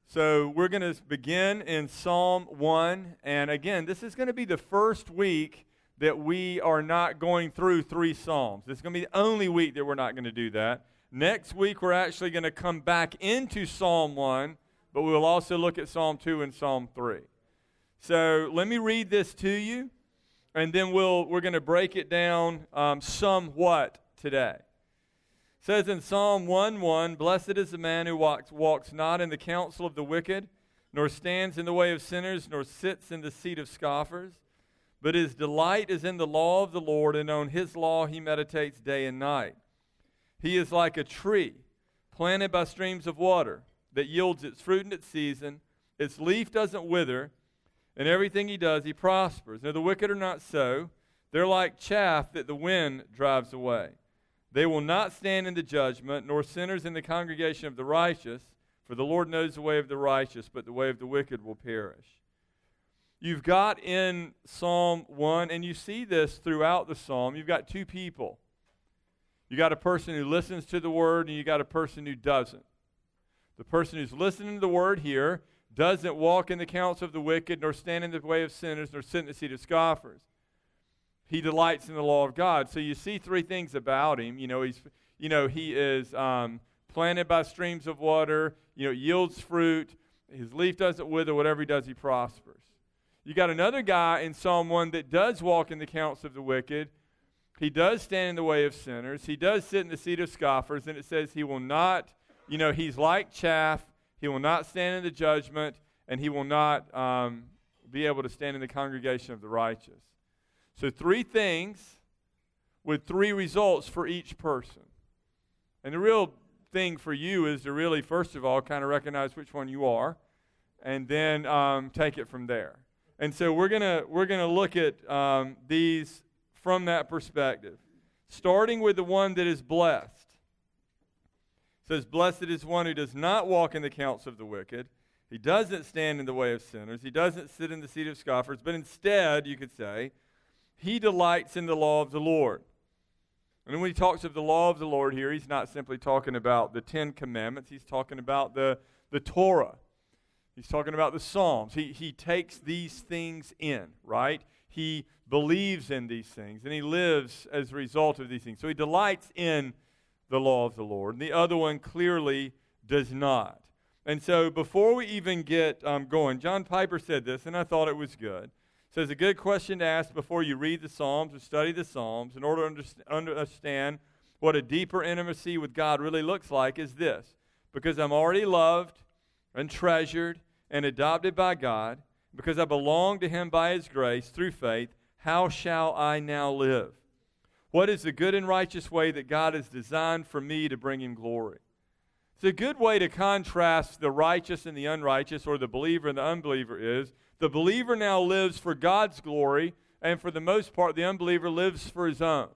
So we're going to begin in Psalm 1, and again, this is going to be the first week that we are not going through 3 Psalms. This is going to be the only week that we're not going to do that. Next week, we're actually going to come back into Psalm 1, but we'll also look at Psalm 2 and Psalm 3. So let me read this to you, and then we're going to break it down somewhat today. It says in Psalm 1:1, "Blessed is the man who walks not in the counsel of the wicked, nor stands in the way of sinners, nor sits in the seat of scoffers. But his delight is in the law of the Lord, and on his law he meditates day and night. He is like a tree planted by streams of water that yields its fruit in its season. Its leaf doesn't wither, and everything he does he prospers. Now the wicked are not so. They're like chaff that the wind drives away. They will not stand in the judgment, nor sinners in the congregation of the righteous, for the Lord knows the way of the righteous, but the way of the wicked will perish." You've got in Psalm 1, and you see this throughout the psalm, you've got 2 people. You got a person who listens to the word, and you got a person who doesn't. The person who's listening to the word here doesn't walk in the counsel of the wicked, nor stand in the way of sinners, nor sit in the seat of scoffers. He delights in the law of God. So you see 3 things about him. He is planted by streams of water. Yields fruit. His leaf doesn't wither. Whatever he does, he prospers. You got another guy in Psalm 1 that does walk in the counsel of the wicked. He does stand in the way of sinners. He does sit in the seat of scoffers. And it says he will not, he's like chaff. He will not stand in the judgment. And he will not be able to stand in the congregation of the righteous. So 3 things with 3 results for each person. And the real thing for you is to really, first of all, kind of recognize which one you are, and then take it from there. And so we're gonna look at these from that perspective, starting with the one that is blessed. It says, "Blessed is one who does not walk in the counsel of the wicked. He doesn't stand in the way of sinners. He doesn't sit in the seat of scoffers, but instead, you could say, he delights in the law of the Lord." And when he talks of the law of the Lord here, he's not simply talking about the 10 Commandments. He's talking about the Torah. He's talking about the Psalms. He takes these things in, right? He believes in these things, and he lives as a result of these things. So he delights in the law of the Lord. And the other one clearly does not. And so before we even get going, John Piper said this, and I thought it was good. So it's a good question to ask before you read the Psalms or study the Psalms in order to understand what a deeper intimacy with God really looks like is this. Because I'm already loved and treasured and adopted by God, because I belong to him by his grace through faith, how shall I now live? What is the good and righteous way that God has designed for me to bring him glory? It's a good way to contrast the righteous and the unrighteous, or the believer and the unbeliever is, the believer now lives for God's glory, and for the most part, the unbeliever lives for his own.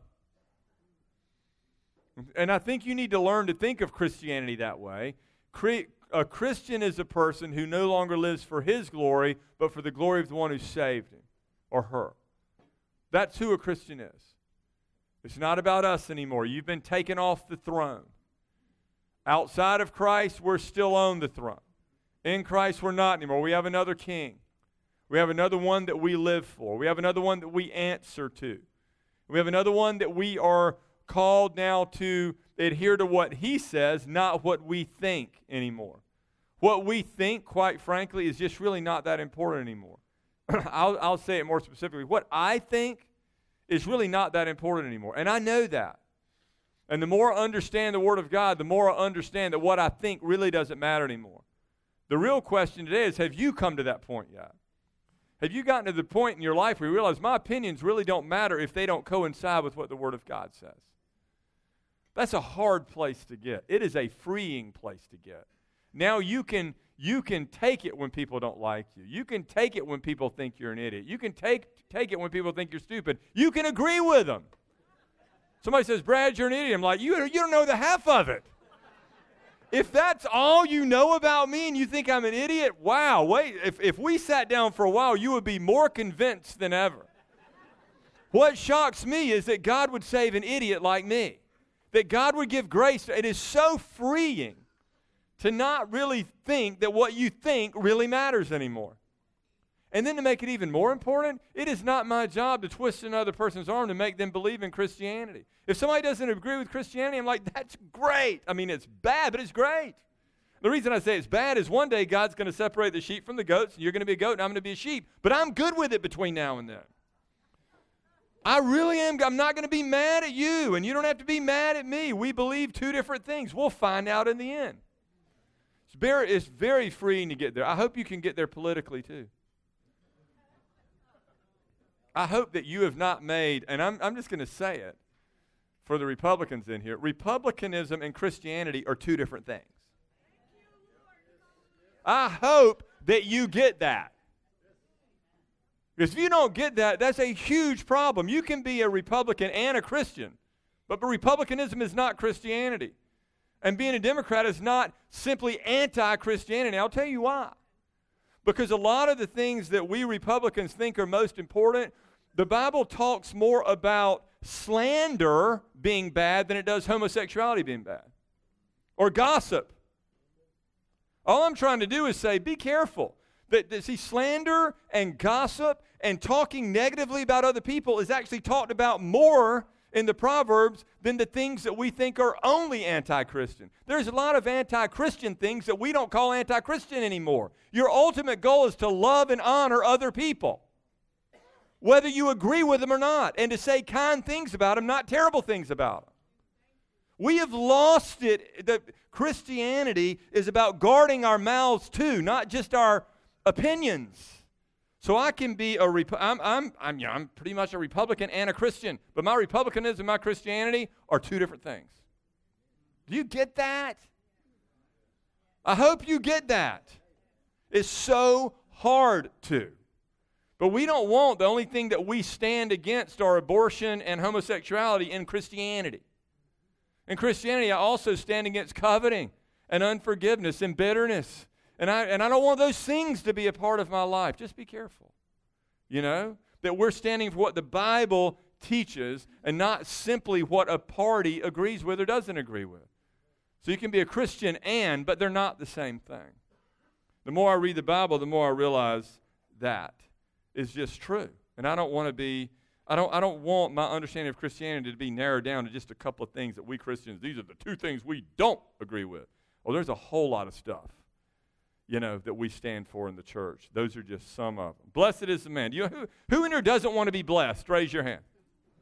And I think you need to learn to think of Christianity that way. A Christian is a person who no longer lives for his glory, but for the glory of the one who saved him or her. That's who a Christian is. It's not about us anymore. You've been taken off the throne. Outside of Christ, we're still on the throne. In Christ, we're not anymore. We have another king. We have another one that we live for. We have another one that we answer to. We have another one that we are called now to adhere to what he says, not what we think anymore. What we think, quite frankly, is just really not that important anymore. I'll say it more specifically. What I think is really not that important anymore. And I know that. And the more I understand the Word of God, the more I understand that what I think really doesn't matter anymore. The real question today is, have you come to that point yet? Have you gotten to the point in your life where you realize my opinions really don't matter if they don't coincide with what the Word of God says? That's a hard place to get. It is a freeing place to get. Now you can take it when people don't like you. You can take it when people think you're an idiot. You can take it when people think you're stupid. You can agree with them. Somebody says, "Brad, you're an idiot." I'm like, you don't know the half of it. If that's all you know about me and you think I'm an idiot, wow, wait, if we sat down for a while, you would be more convinced than ever. What shocks me is that God would save an idiot like me, that God would give grace. It is so freeing to not really think that what you think really matters anymore. And then to make it even more important, it is not my job to twist another person's arm to make them believe in Christianity. If somebody doesn't agree with Christianity, I'm like, that's great. I mean, it's bad, but it's great. The reason I say it's bad is one day God's going to separate the sheep from the goats, and you're going to be a goat, and I'm going to be a sheep. But I'm good with it between now and then. I really am. I'm not going to be mad at you, and you don't have to be mad at me. We believe two different things. We'll find out in the end. It's very freeing to get there. I hope you can get there politically, too. I hope that you have not made, and I'm just going to say it for the Republicans in here, Republicanism and Christianity are two different things. I hope that you get that. Because if you don't get that, that's a huge problem. You can be a Republican and a Christian, but Republicanism is not Christianity. And being a Democrat is not simply anti-Christianity. I'll tell you why. Because a lot of the things that we Republicans think are most important, the Bible talks more about slander being bad than it does homosexuality being bad. Or gossip. All I'm trying to do is say, be careful. See, slander and gossip and talking negatively about other people is actually talked about more in the Proverbs than the things that we think are only anti-Christian. There's a lot of anti-Christian things that we don't call anti-Christian anymore. Your ultimate goal is to love and honor other people, whether you agree with them or not, and to say kind things about them, not terrible things about them. We have lost it. Christianity is about guarding our mouths too, not just our opinions. So I can be I'm pretty much a Republican and a Christian, but my Republicanism and my Christianity are two different things. Do you get that? I hope you get that. It's so hard to. But we don't want the only thing that we stand against are abortion and homosexuality in Christianity. In Christianity, I also stand against coveting and unforgiveness and bitterness. And I don't want those things to be a part of my life. Just be careful, that we're standing for what the Bible teaches and not simply what a party agrees with or doesn't agree with. So you can be a Christian but they're not the same thing. The more I read the Bible, the more I realize that is just true. And I don't want my understanding of Christianity to be narrowed down to just a couple of things that we Christians, these are the two things we don't agree with. Well, there's a whole lot of stuff, that we stand for in the church. Those are just some of them. Blessed is the man. Who in here doesn't want to be blessed? Raise your hand.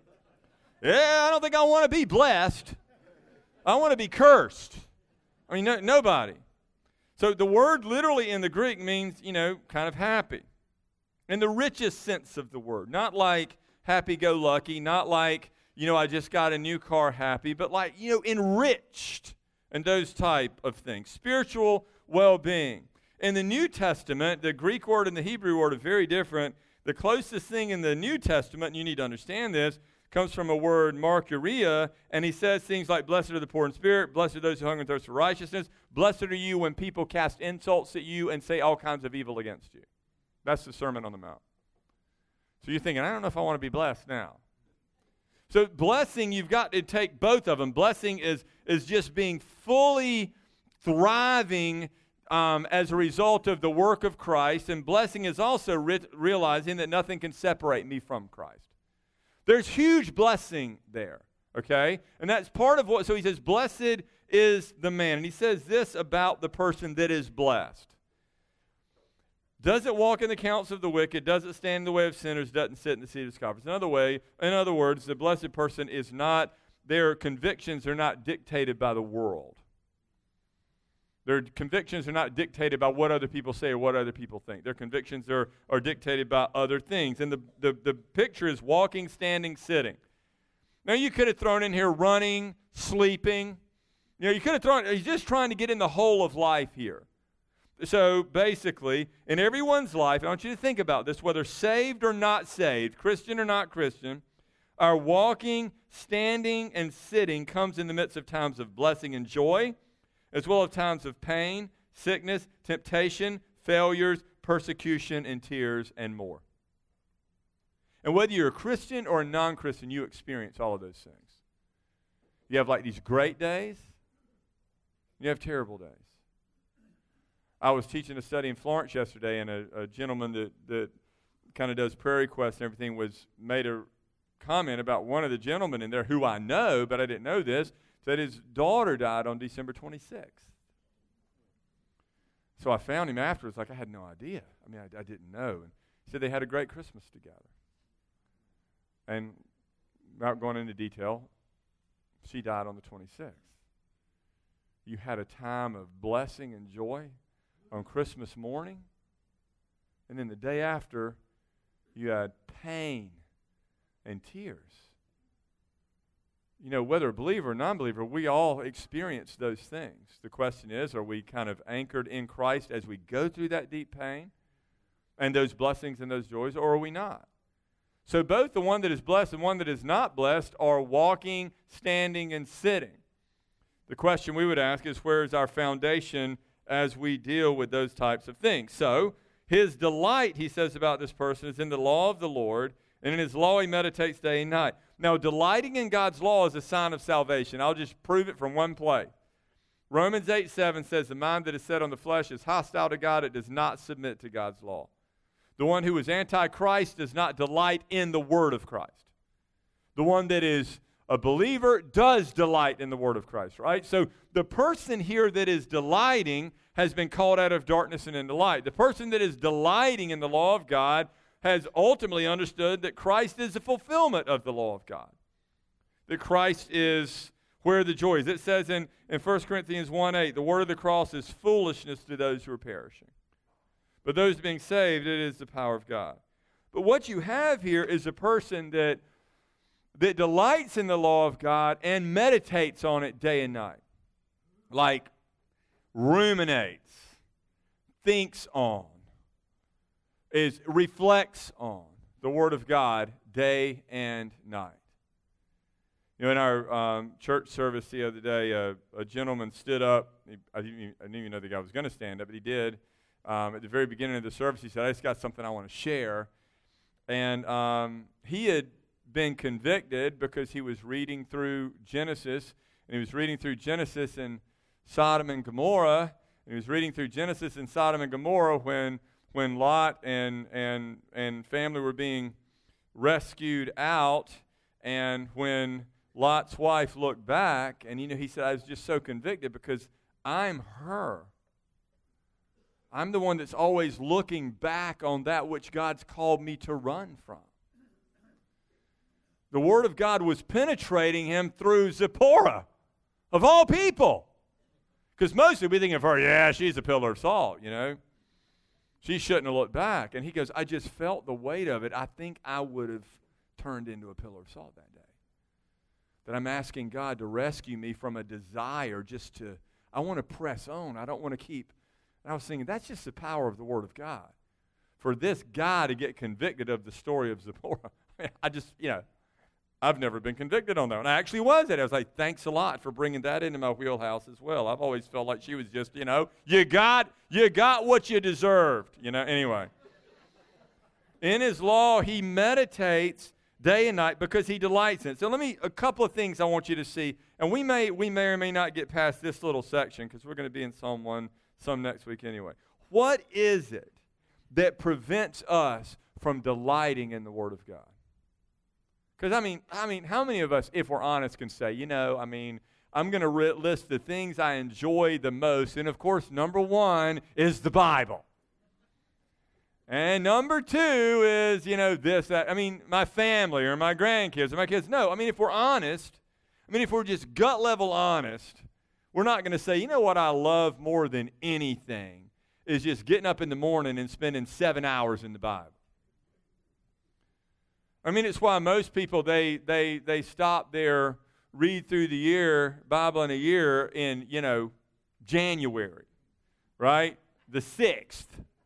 Yeah, I don't think I want to be blessed. I want to be cursed. I mean, nobody. So the word literally in the Greek means, kind of happy. In the richest sense of the word. Not like happy-go-lucky, not like, I just got a new car happy, but like, enriched and those type of things. Spiritual well-being. In the New Testament, the Greek word and the Hebrew word are very different. The closest thing in the New Testament, and you need to understand this, comes from a word, martyria, and he says things like, blessed are the poor in spirit, blessed are those who hunger and thirst for righteousness, blessed are you when people cast insults at you and say all kinds of evil against you. That's the Sermon on the Mount. So you're thinking, I don't know if I want to be blessed now. So blessing, you've got to take both of them. Blessing is just being fully thriving as a result of the work of Christ, and blessing is also realizing that nothing can separate me from Christ. There's huge blessing there, okay? And that's part of so he says, blessed is the man. And he says this about the person that is blessed. Doesn't walk in the counsel of the wicked, doesn't stand in the way of sinners, doesn't sit in the seat of scoffers. In other words, the blessed person is not, their convictions are not dictated by the world. Their convictions are not dictated by what other people say or what other people think. Their convictions are dictated by other things. And the picture is walking, standing, sitting. Now, you could have thrown in here running, sleeping. You could have thrown, he's just trying to get in the whole of life here. So, basically, in everyone's life, I want you to think about this, whether saved or not saved, Christian or not Christian, our walking, standing, and sitting comes in the midst of times of blessing and joy, as well as times of pain, sickness, temptation, failures, persecution, and tears, and more. And whether you're a Christian or a non-Christian, you experience all of those things. You have like these great days, you have terrible days. I was teaching a study in Florence yesterday, and a gentleman that kind of does prayer requests and everything made a comment about one of the gentlemen in there who I know, but I didn't know this, said his daughter died on December 26th. So I found him afterwards, like I had no idea. I mean, I didn't know. And he said they had a great Christmas together. And without going into detail, she died on the 26th. You had a time of blessing and joy on Christmas morning, and then the day after, you had pain and tears. You know, whether a believer or non-believer, we all experience those things. The question is, are we kind of anchored in Christ as we go through that deep pain and those blessings and those joys, or are we not? So both the one that is blessed and one that is not blessed are walking, standing, and sitting. The question we would ask is, where is our foundation as we deal with those types of things? So, his delight, he says about this person, is in the law of the Lord, and in his law he meditates day and night. Now, delighting in God's law is a sign of salvation. I'll just prove it from one place. Romans 8:7 says, the mind that is set on the flesh is hostile to God. It does not submit to God's law. The one who is anti-Christ does not delight in the word of Christ. The one that is a believer does delight in the word of Christ, right? So the person here that is delighting has been called out of darkness and into light. The person that is delighting in the law of God has ultimately understood that Christ is the fulfillment of the law of God. That Christ is where the joy is. It says in 1 Corinthians 1:8, the word of the cross is foolishness to those who are perishing. But those being saved, it is the power of God. But what you have here is a person that delights in the law of God and meditates on it day and night. Like ruminates, thinks on, reflects on the Word of God day and night. You know, in our church service the other day, a gentleman stood up. I didn't even know the guy was going to stand up, but he did. At the very beginning of the service, he said, I just got something I want to share. And he had been convicted because he was reading through Genesis, and he was reading through Genesis in Sodom and Gomorrah. And he was reading through Genesis in Sodom and Gomorrah when Lot and family were being rescued out, and when Lot's wife looked back, and he said, I was just so convicted because I'm her. I'm the one that's always looking back on that which God's called me to run from. The Word of God was penetrating him through Zipporah, of all people. Because mostly we think of her, yeah, she's a pillar of salt, you know. She shouldn't have looked back. And he goes, I just felt the weight of it. I think I would have turned into a pillar of salt that day. That I'm asking God to rescue me from a desire I want to press on. I don't want to keep. And I was thinking, that's just the power of the Word of God. For this guy to get convicted of the story of Zipporah, I've never been convicted on that one. I actually was it. I was like, thanks a lot for bringing that into my wheelhouse as well. I've always felt like she was just, you got what you deserved. Anyway. In his law, he meditates day and night because he delights in it. So a couple of things I want you to see. And we may or may not get past this little section because we're going to be in Psalm 1 some next week anyway. What is it that prevents us from delighting in the Word of God? Because, how many of us, if we're honest, can say, I'm going to list the things I enjoy the most, and of course, number one is the Bible. And number two is, this, that. My family or my grandkids or my kids. No, if we're honest, if we're just gut level honest, we're not going to say, what I love more than anything is just getting up in the morning and spending 7 hours in the Bible. It's why most people, they stop their read through the year, Bible in a year in, January, right? The 6th.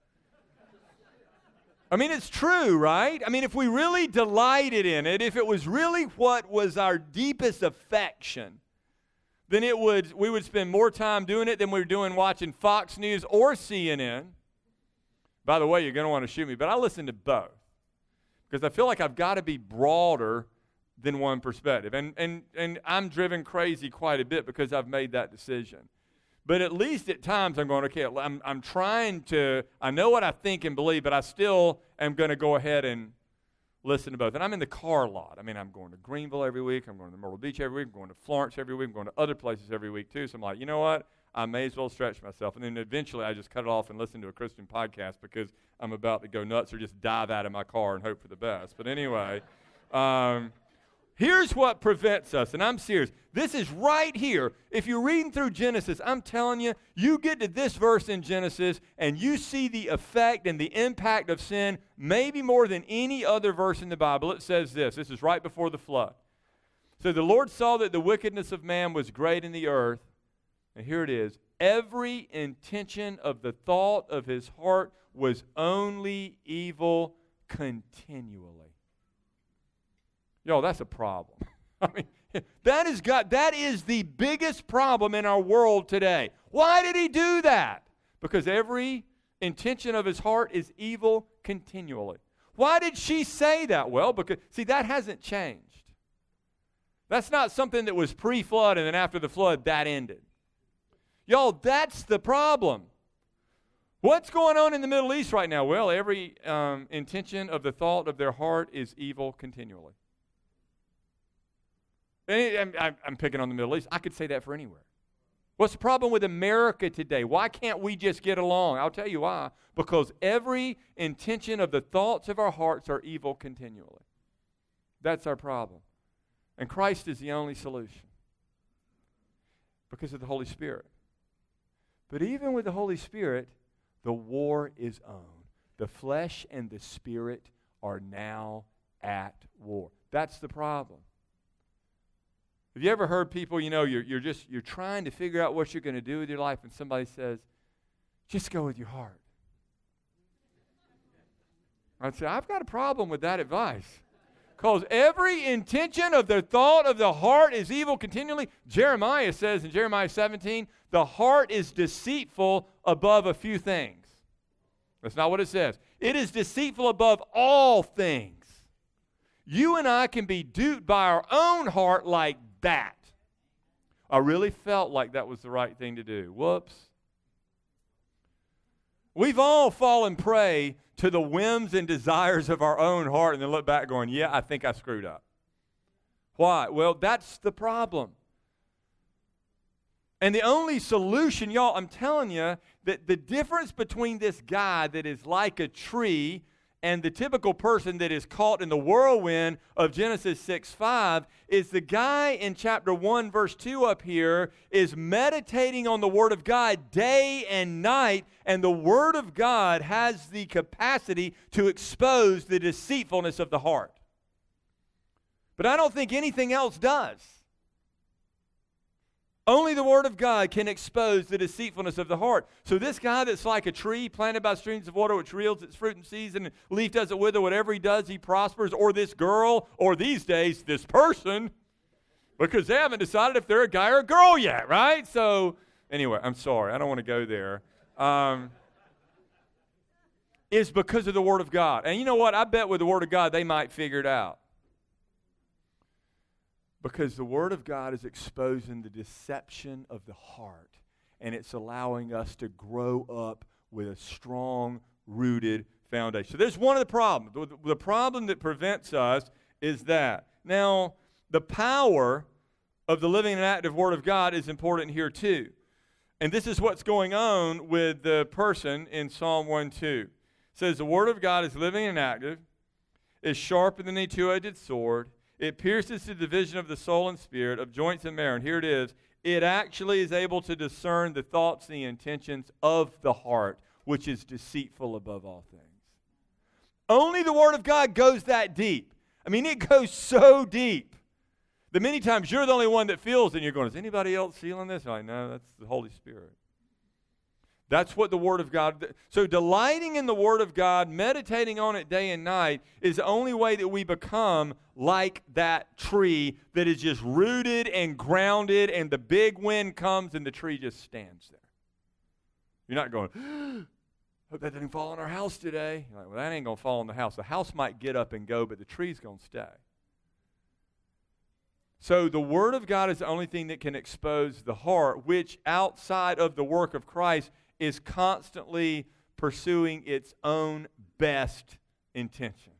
It's true, right? If we really delighted in it, if it was really what was our deepest affection, then we would spend more time doing it than we were doing watching Fox News or CNN. By the way, you're going to want to shoot me, but I listen to both. Because I feel like I've got to be broader than one perspective. And I'm driven crazy quite a bit because I've made that decision. But at least at times I'm going, okay, I'm trying to, I know what I think and believe, but I still am going to go ahead and listen to both. And I'm in the car a lot. I mean, I'm going to Greenville every week. I'm going to Myrtle Beach every week. I'm going to Florence every week. I'm going to other places every week too. So I'm like, you know what? I may as well stretch myself. And then eventually I just cut it off and listen to a Christian podcast because I'm about to go nuts or just dive out of my car and hope for the best. But anyway, here's what prevents us, and I'm serious. This is right here. If you're reading through Genesis, I'm telling you, you get to this verse in Genesis, and you see the effect and the impact of sin maybe more than any other verse in the Bible. It says this. This is right before the flood. So the Lord saw that the wickedness of man was great in the earth, and here it is. Every intention of the thought of his heart was only evil continually. Yo, that's a problem. I mean, that is the biggest problem in our world today. Why did he do that? Because every intention of his heart is evil continually. Why did she say that? Well, because, see, that hasn't changed. That's not something that was pre-flood and then after the flood, that ended. Y'all, that's the problem. What's going on in the Middle East right now? Well, every intention of the thought of their heart is evil continually. I'm picking on the Middle East. I could say that for anywhere. What's the problem with America today? Why can't we just get along? I'll tell you why. Because every intention of the thoughts of our hearts are evil continually. That's our problem. And Christ is the only solution. Because of the Holy Spirit. But even with the Holy Spirit, the war is on. The flesh and the spirit are now at war. That's the problem. Have you ever heard people, you're trying to figure out what you're going to do with your life, and somebody says, just go with your heart. I'd say, I've got a problem with that advice. Because every intention of the thought of the heart is evil continually. Jeremiah says in Jeremiah 17, the heart is deceitful above a few things. That's not what it says. It is deceitful above all things. You and I can be duped by our own heart like that. I really felt like that was the right thing to do. Whoops. We've all fallen prey to the whims and desires of our own heart and then look back going, yeah, I think I screwed up. Why? Well, that's the problem. And the only solution, y'all, I'm telling you, that the difference between this guy that is like a tree and the typical person that is caught in the whirlwind of Genesis 6:5 is the guy in chapter 1, verse 2 up here is meditating on the Word of God day and night, and the Word of God has the capacity to expose the deceitfulness of the heart. But I don't think anything else does. Only the Word of God can expose the deceitfulness of the heart. So this guy that's like a tree planted by streams of water which yields its fruit in season, and leaf doesn't wither, whatever he does, he prospers. Or this girl, or these days, this person, because they haven't decided if they're a guy or a girl yet, right? So anyway, I'm sorry. I don't want to go there. It's because of the Word of God. And you know what? I bet with the Word of God, they might figure it out. Because the Word of God is exposing the deception of the heart, and it's allowing us to grow up with a strong, rooted foundation. So there's one of the problems. The problem that prevents us is that. Now, the power of the living and active Word of God is important here too. And this is what's going on with the person in Psalm 1:2. It says, the Word of God is living and active, is sharper than a two-edged sword. It pierces the division of the soul and spirit, of joints and marrow. And here it is. It actually is able to discern the thoughts and the intentions of the heart, which is deceitful above all things. Only the Word of God goes that deep. I mean, it goes so deep that many times you're the only one that feels it, and you're going, is anybody else feeling this? I'm like, no, that's the Holy Spirit. That's what the Word of God. So delighting in the Word of God, meditating on it day and night is the only way that we become like that tree that is just rooted and grounded, and the big wind comes and the tree just stands there. You're not going, hope that didn't fall on our house today. You're like, well, that ain't going to fall on the house. The house might get up and go, but the tree's going to stay. So the Word of God is the only thing that can expose the heart, which outside of the work of Christ is constantly pursuing its own best intention.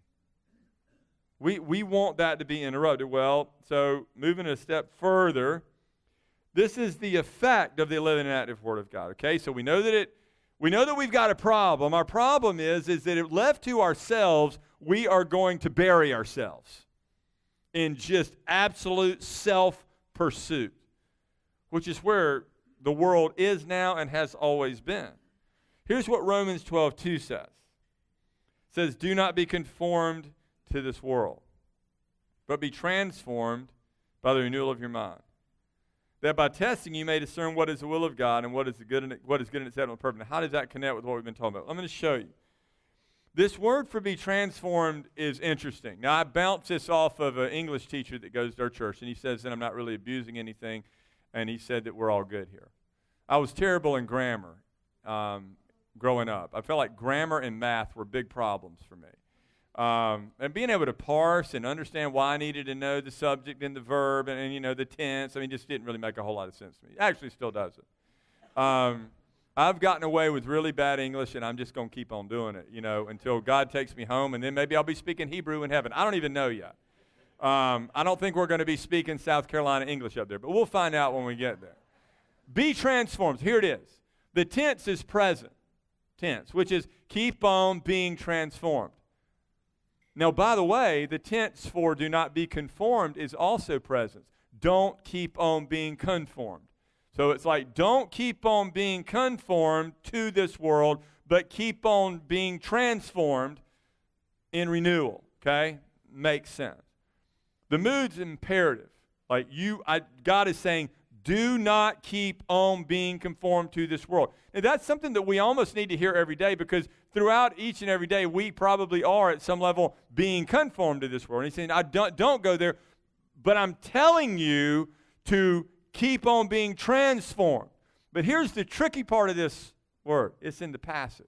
We want that to be interrupted. Well, so moving a step further, this is the effect of the living and active Word of God. Okay, so we know that we've got a problem. Our problem is that if left to ourselves, we are going to bury ourselves in just absolute self-pursuit, which is where the world is now and has always been. Here's what Romans 12:2 says. It says, do not be conformed to this world, but be transformed by the renewal of your mind, that by testing you may discern what is the will of God and what is good and acceptable and perfect. Now, how does that connect with what we've been talking about? I'm going to show you. This word for be transformed is interesting. Now, I bounced this off of an English teacher that goes to our church, and he says that I'm not really abusing anything, and he said that we're all good here. I was terrible in grammar growing up. I felt like grammar and math were big problems for me. And being able to parse and understand why I needed to know the subject and the verb and the tense, just didn't really make a whole lot of sense to me. It actually still doesn't. I've gotten away with really bad English, and I'm just going to keep on doing it, until God takes me home, and then maybe I'll be speaking Hebrew in heaven. I don't even know yet. I don't think we're going to be speaking South Carolina English up there, but we'll find out when we get there. Be transformed. Here it is. The tense is present tense, which is keep on being transformed. Now, by the way, the tense for do not be conformed is also present. Don't keep on being conformed. So it's like, don't keep on being conformed to this world, but keep on being transformed in renewal, okay? Makes sense. The mood's imperative. Like God is saying, do not keep on being conformed to this world. And that's something that we almost need to hear every day, because throughout each and every day, we probably are at some level being conformed to this world. And he's saying, don't go there, but I'm telling you to keep on being transformed. But here's the tricky part of this word. It's in the passive.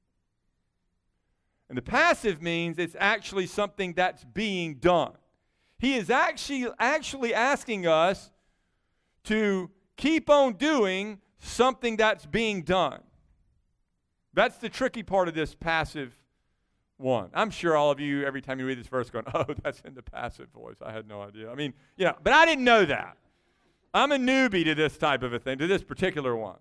And the passive means it's actually something that's being done. He is actually asking us to keep on doing something that's being done. That's the tricky part of this passive one. I'm sure all of you, every time you read this verse, going, oh, that's in the passive voice. I had no idea. But I didn't know that. I'm a newbie to this type of a thing, to this particular one.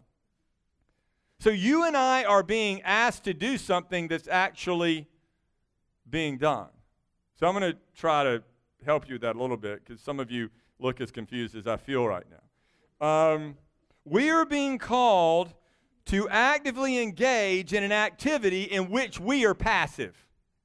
So you and I are being asked to do something that's actually being done. So I'm going to try to help you with that a little bit, because some of you look as confused as I feel right now. We are being called to actively engage in an activity in which we are passive.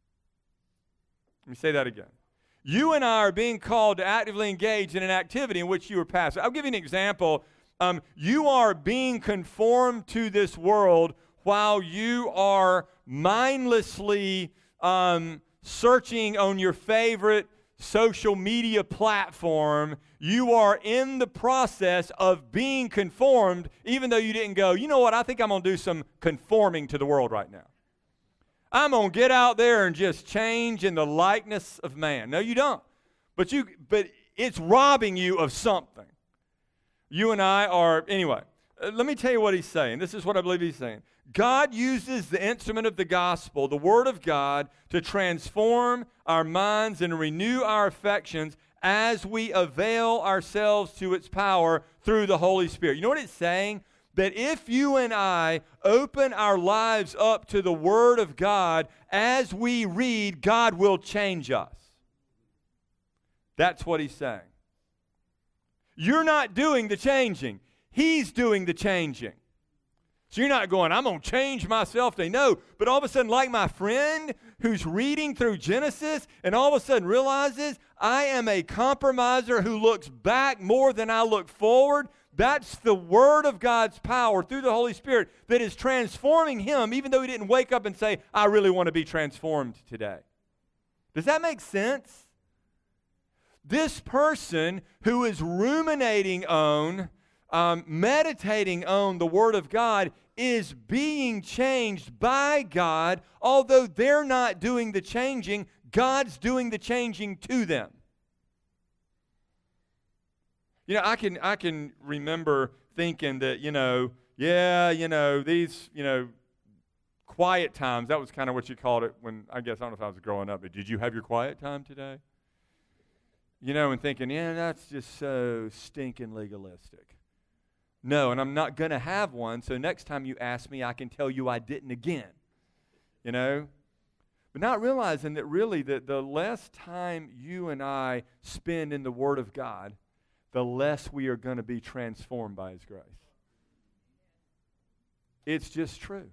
Let me say that again. You and I are being called to actively engage in an activity in which you are passive. I'll give you an example. You are being conformed to this world while you are mindlessly searching on your favorite social media platform. You are in the process of being conformed, even though you didn't go, you know what, I think I'm going to do some conforming to the world right now. I'm going to get out there and just change in the likeness of man. No, you don't. But it's robbing you of something. You and I are, anyway, let me tell you what he's saying. This is what I believe he's saying. God uses the instrument of the gospel, the Word of God, to transform our minds and renew our affections as we avail ourselves to its power through the Holy Spirit. You know what it's saying? That if you and I open our lives up to the Word of God as we read, God will change us. That's what he's saying. You're not doing the changing. He's doing the changing. So you're not going, I'm going to change myself today. No, but all of a sudden, like my friend who's reading through Genesis and all of a sudden realizes I am a compromiser who looks back more than I look forward. That's the Word of God's power through the Holy Spirit that is transforming him, even though he didn't wake up and say, I really want to be transformed today. Does that make sense? This person who is ruminating on, meditating on the Word of God is being changed by God. Although they're not doing the changing, God's doing the changing to them. I can remember thinking that, these, quiet times, that was kind of what you called it when, I don't know if I was growing up, but did you have your quiet time today? And thinking, that's just so stinking legalistic. No, and I'm not going to have one, so next time you ask me, I can tell you I didn't again. But not realizing that really that the less time you and I spend in the Word of God, the less we are going to be transformed by His grace. It's just true.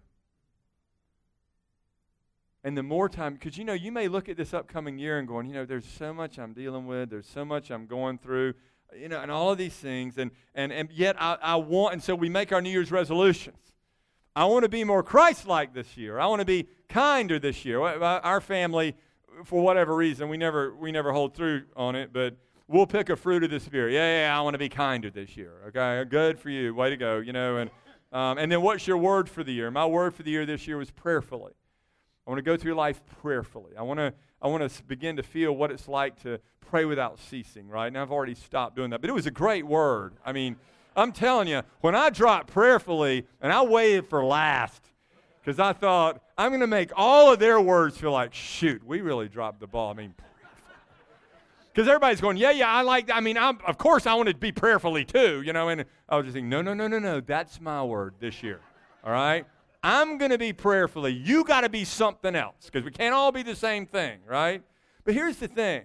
And the more time, because you may look at this upcoming year and going, there's so much I'm dealing with, there's so much I'm going through, and all of these things, and yet I want, and so we make our New Year's resolutions. I want to be more Christ-like this year. I want to be kinder this year. Our family, for whatever reason, we never hold through on it, but we'll pick a fruit of the Spirit. I want to be kinder this year. Okay, good for you. Way to go. And then what's your word for the year? My word for the year this year was prayerfully. I want to go through life prayerfully. I want to begin to feel what it's like to pray without ceasing. Right now, I've already stopped doing that, but it was a great word. I mean, I'm telling you, when I dropped prayerfully, and I waited for last, because I thought, I'm going to make all of their words feel like, shoot, we really dropped the ball. I mean, because everybody's going, I like that. I mean, of course I want to be prayerfully too, and I was just thinking, no, that's my word this year, all right? I'm going to be prayerfully. You got to be something else, because we can't all be the same thing, right? But here's the thing.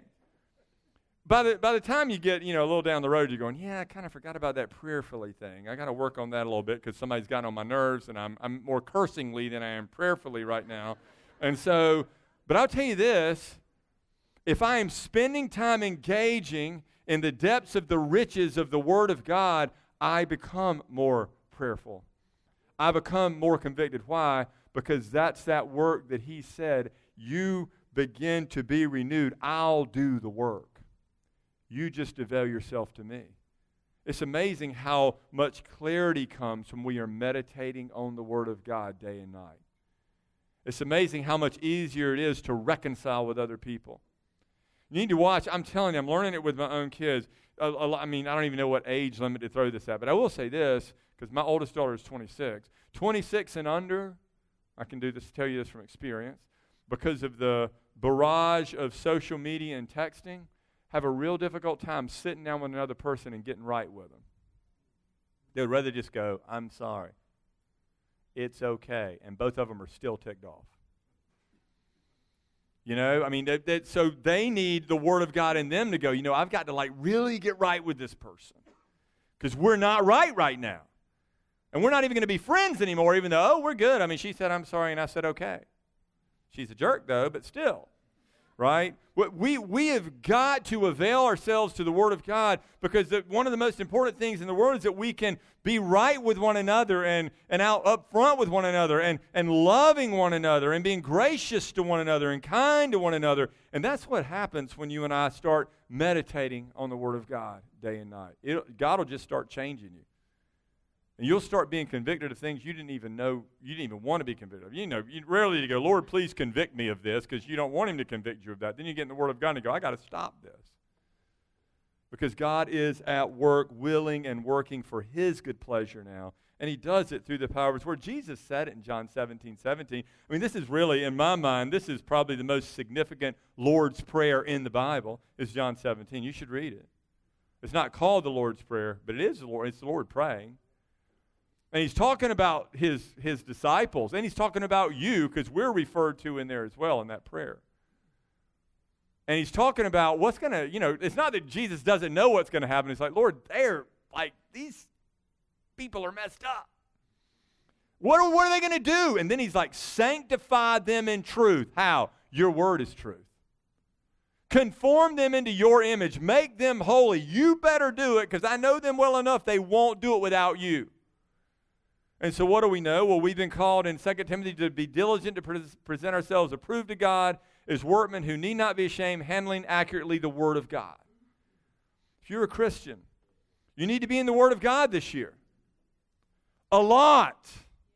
By the time you get, a little down the road, you're going, I kind of forgot about that prayerfully thing. I got to work on that a little bit because somebody's gotten on my nerves, and I'm more cursingly than I am prayerfully right now. And so, but I'll tell you this, if I am spending time engaging in the depths of the riches of the Word of God, I become more prayerful. I become more convicted. Why? Because that's that work that He said, you begin to be renewed. I'll do the work. You just avail yourself to me. It's amazing how much clarity comes when we are meditating on the Word of God day and night. It's amazing how much easier it is to reconcile with other people. You need to watch. I'm telling you, I'm learning it with my own kids. I mean, I don't even know what age limit to throw this at, but I will say this, because my oldest daughter is 26. 26 and under, I can tell you this from experience, because of the barrage of social media and texting, have a real difficult time sitting down with another person and getting right with them. They would rather just go, I'm sorry. It's okay. And both of them are still ticked off. So they need the Word of God in them to go, I've got to really get right with this person. Because we're not right now. And we're not even going to be friends anymore, even though, we're good. I mean, she said, I'm sorry, and I said, okay. She's a jerk, though, but still. Right? We have got to avail ourselves to the Word of God, because one of the most important things in the world is that we can be right with one another and out up front with one another and loving one another and being gracious to one another and kind to one another. And that's what happens when you and I start meditating on the Word of God day and night. God will just start changing you. And you'll start being convicted of things you didn't even know, you didn't even want to be convicted of. You rarely go, Lord, please convict me of this, because you don't want Him to convict you of that. Then you get in the Word of God and go, I got to stop this. Because God is at work, willing and working for His good pleasure now. And He does it through the power of His Word. Jesus said it in John 17:17. I mean, this is really, in my mind, this is probably the most significant Lord's Prayer in the Bible, is John 17. You should read it. It's not called the Lord's Prayer, but it is the Lord. It's the Lord praying. And He's talking about His disciples, and He's talking about you, because we're referred to in there as well in that prayer. And He's talking about what's going to, it's not that Jesus doesn't know what's going to happen. It's like, Lord, these people are messed up. What are they going to do? And then He's like, sanctify them in truth. How? Your word is truth. Conform them into your image. Make them holy. You better do it, because I know them well enough they won't do it without you. And so what do we know? Well, we've been called in 2 Timothy to be diligent to present ourselves approved to God as workmen who need not be ashamed, handling accurately the Word of God. If you're a Christian, you need to be in the Word of God this year. A lot.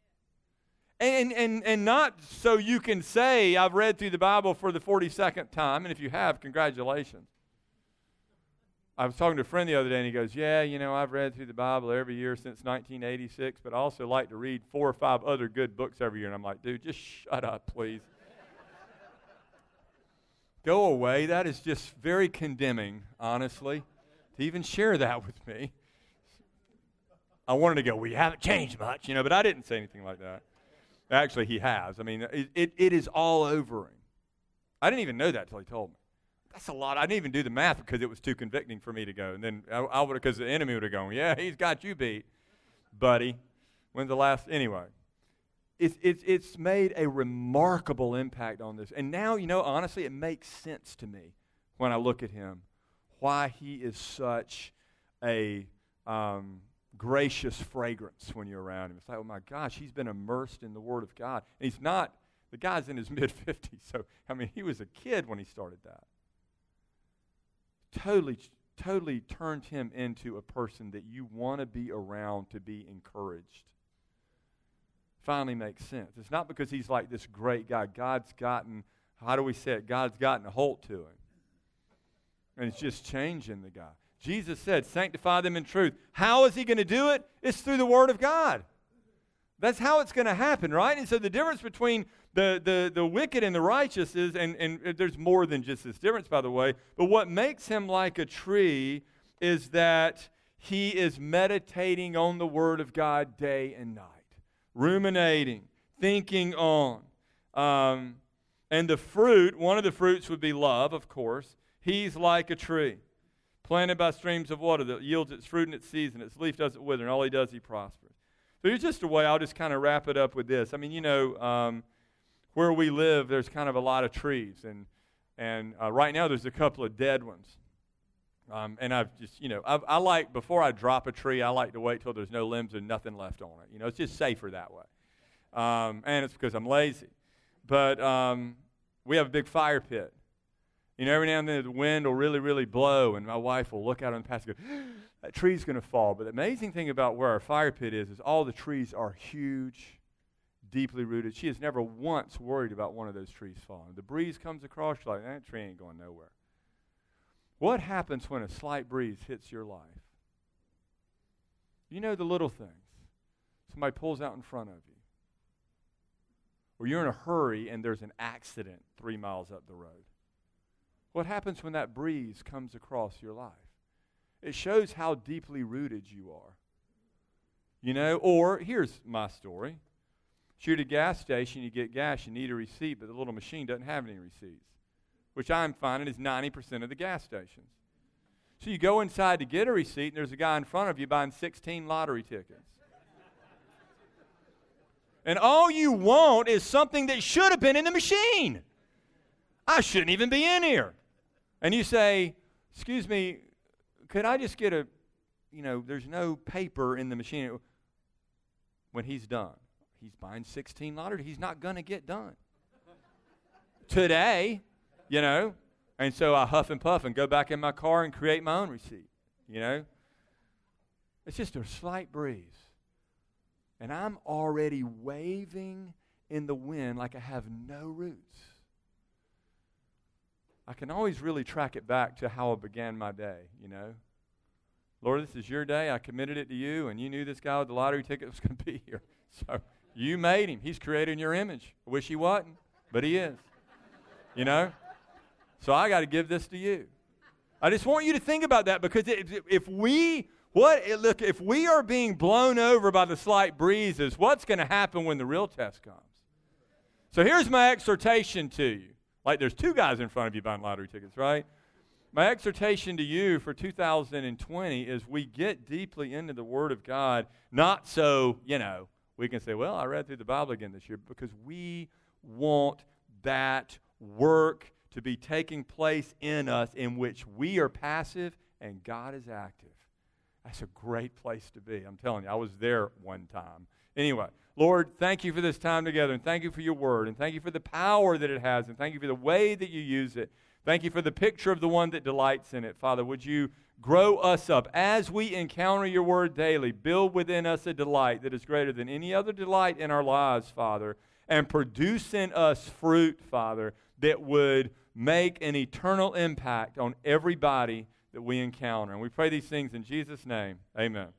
And not so you can say, I've read through the Bible for the 42nd time, and if you have, congratulations. I was talking to a friend the other day, and he goes, yeah, I've read through the Bible every year since 1986, but I also like to read 4 or 5 other good books every year. And I'm like, dude, just shut up, please. Go away. That is just very condemning, honestly, to even share that with me. I wanted to go, we haven't changed much, but I didn't say anything like that. Actually, he has. I mean, it is all over him. I didn't even know that until he told me. That's a lot. I didn't even do the math because it was too convicting for me to go. And then I would have, because the enemy would have gone, yeah, he's got you beat, buddy. When's the last? Anyway, it's made a remarkable impact on this. And now, honestly, it makes sense to me when I look at him, why he is such a gracious fragrance when you're around him. It's like, oh my gosh, he's been immersed in the Word of God. And he's not, the guy's in his mid-50s. So, he was a kid when he started that. Totally turned him into a person that you want to be around to be encouraged. Finally makes sense. It's not because he's like this great guy. God's gotten a hold to him. And it's just changing the guy. Jesus said, sanctify them in truth. How is he going to do it? It's through the Word of God. That's how it's going to happen, right? And so the difference between the wicked and the righteous is, and there's more than just this difference, by the way, but what makes him like a tree is that he is meditating on the Word of God day and night, ruminating, thinking on. And the fruit, one of the fruits would be love, of course. He's like a tree, planted by streams of water that yields its fruit in its season. Its leaf doesn't wither, and all he does, he prospers. So here's just a way, I'll just kind of wrap it up with this. Where we live, there's kind of a lot of trees, and right now there's a couple of dead ones. And I've just, I like, before I drop a tree, I like to wait till there's no limbs and nothing left on it. It's just safer that way. And it's because I'm lazy. But we have a big fire pit. Every now and then the wind will really, really blow, and my wife will look out on the path and go, that tree's going to fall. But the amazing thing about where our fire pit is all the trees are huge, deeply rooted. She has never once worried about one of those trees falling. The breeze comes across, she's like, that tree ain't going nowhere. What happens when a slight breeze hits your life? The little things. Somebody pulls out in front of you. Or you're in a hurry and there's an accident 3 miles up the road. What happens when that breeze comes across your life? It shows how deeply rooted you are. Or here's my story. You're at a gas station, you get gas, you need a receipt, but the little machine doesn't have any receipts, which I'm finding is 90% of the gas stations. So you go inside to get a receipt, and there's a guy in front of you buying 16 lottery tickets. And all you want is something that should have been in the machine. I shouldn't even be in here. And you say, excuse me, could I just get there's no paper in the machine. When he's done, he's buying 16 lottery. He's not going to get done today, And so I huff and puff and go back in my car and create my own receipt, It's just a slight breeze. And I'm already waving in the wind like I have no roots. I can always really track it back to how I began my day, Lord, this is your day. I committed it to you, and you knew this guy with the lottery ticket was going to be here. So you made him. He's created in your image. I wish he wasn't, but he is. So I got to give this to you. I just want you to think about that, because if we are being blown over by the slight breezes, what's going to happen when the real test comes? So here's my exhortation to you. Like there's 2 guys in front of you buying lottery tickets, right? My exhortation to you for 2020 is we get deeply into the Word of God, not so, we can say, well, I read through the Bible again this year, because we want that work to be taking place in us in which we are passive and God is active. That's a great place to be. I'm telling you, I was there one time. Anyway, Lord, thank you for this time together, and thank you for your word, and thank you for the power that it has, and thank you for the way that you use it. Thank you for the picture of the one that delights in it. Father, would you grow us up as we encounter your word daily, build within us a delight that is greater than any other delight in our lives, Father, and produce in us fruit, Father, that would make an eternal impact on everybody that we encounter. And we pray these things in Jesus' name. Amen.